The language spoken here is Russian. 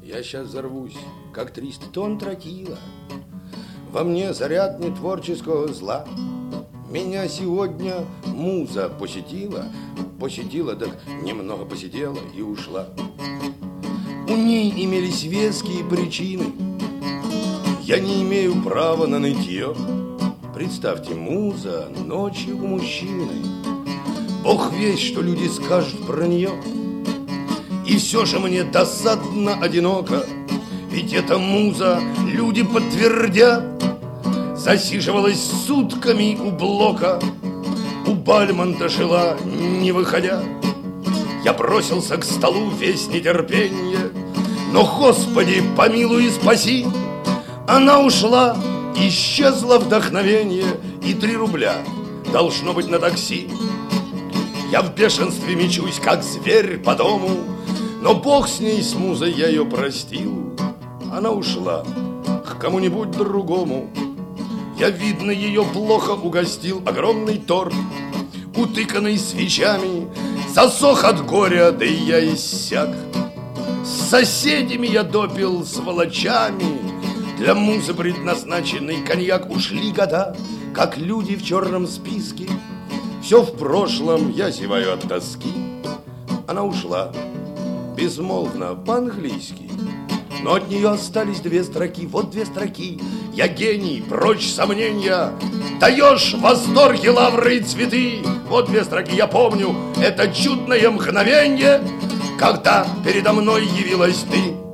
Я сейчас взорвусь, как 300 тонн тротила. Во мне заряд нетворческого зла. Меня сегодня муза посетила. Посетила, так немного посидела и ушла. У ней имелись веские причины. Я не имею права на нытье. Представьте, муза ночью у мужчины. Бог весть, что люди скажут про нее. И все же мне досадно одиноко. Ведь эта муза, люди подтвердят, засиживалась сутками у блока. У Бальмонта жила, не выходя. Я бросился к столу весь нетерпенье. Но, Господи, помилуй и спаси. Она ушла, исчезло вдохновение. И 3 рубля должно быть на такси. Я в бешенстве мечусь, как зверь по дому. Но Бог с ней, с музой, я ее простил. Она ушла к кому-нибудь другому. Я, видно, ее плохо угостил. Огромный торт, утыканный свечами, засох от горя, да и я иссяк. С соседями я допил, сволочами. Для музы предназначенный коньяк. Ушли года, как люди в черном списке. Все в прошлом, я зеваю от тоски. Она ушла безмолвно, по-английски. Но от нее остались 2 строки. Вот 2 строки. Я гений, прочь сомнения. Даешь в восторге лавры и цветы. Вот 2 строки, я помню это чудное мгновенье, когда передо мной явилась ты.